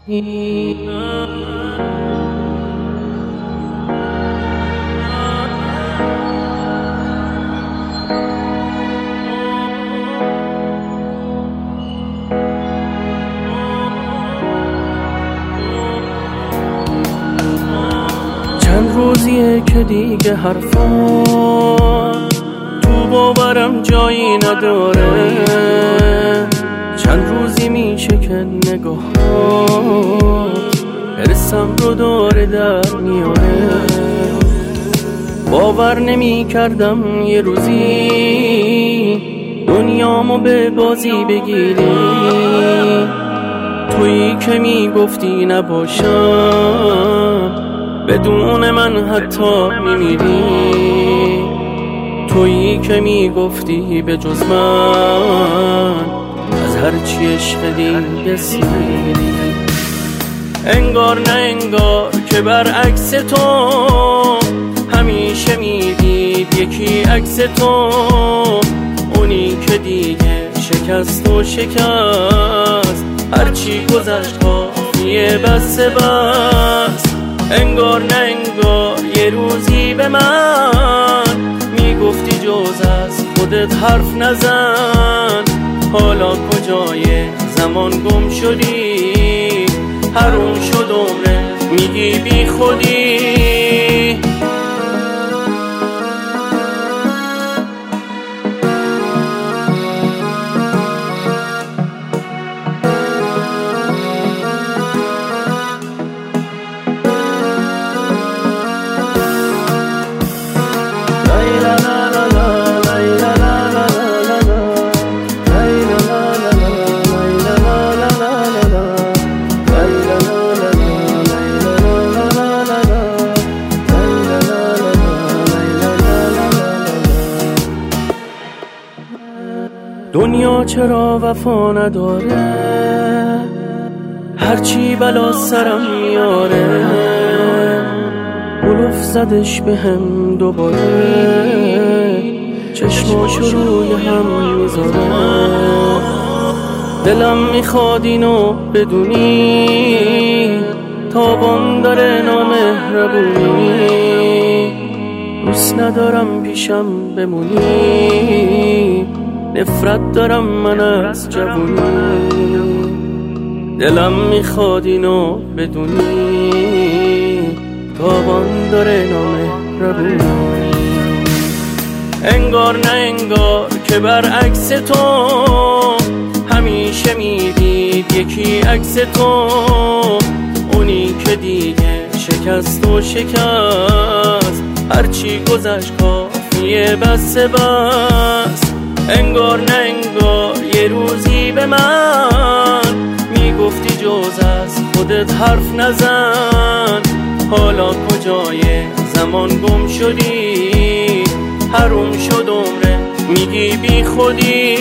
چند روزیه که دیگه حرفا تو باورم جایی نداره. چند روزی میشه که نگاهات حرسم رو داره در میاره. باور نمی کردم یه روزی دنیامو به بازی بگیری. تویی که میگفتی نباشم بدون من حتی میمیری. تویی که میگفتی به جز من از هرچی عشق دیگه سیری. انگار نه انگار که برعکس تو همیشه میدید یکی عکس تو. اونی که دیگه شکست و شکست هرچی گذشت کافیه بس بس. انگار نه انگار یه روزی به من میگفتی جز از خودت حرف نزن. حالا کجای زمان گم شدی؟ حروم شد عمره میگی بی خودی. دنیا چرا وفا نداره؟ هرچی بلا سرم میاره. قلوف زدش به هم دوباره چشماشو روی هم میذاره. دلم میخواد اینو بدونی تابان داره نامهربونی. دوست ندارم پیشم بمونی نفرت دارم من از جوونی. دلم میخواد اینو بدونی تابان داره نامهربونی. انگار نه انگار که برعکس تو همیشه میدید یکی عکس تو. اونی که دیگه شکست و شکست هرچی گذشت کافیه بس بس. انگار نه انگار یه روزی به من میگفتی جز از خودت حرف نزن. حالا کجای زمان گم شدی؟ حروم شد عمره میگی بی خودی.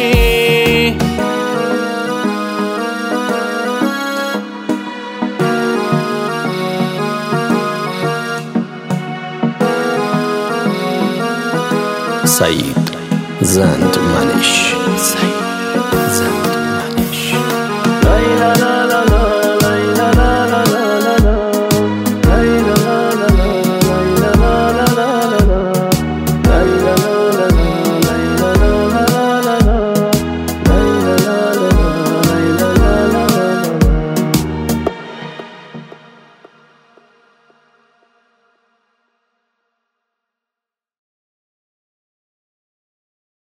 سعید زندمنش.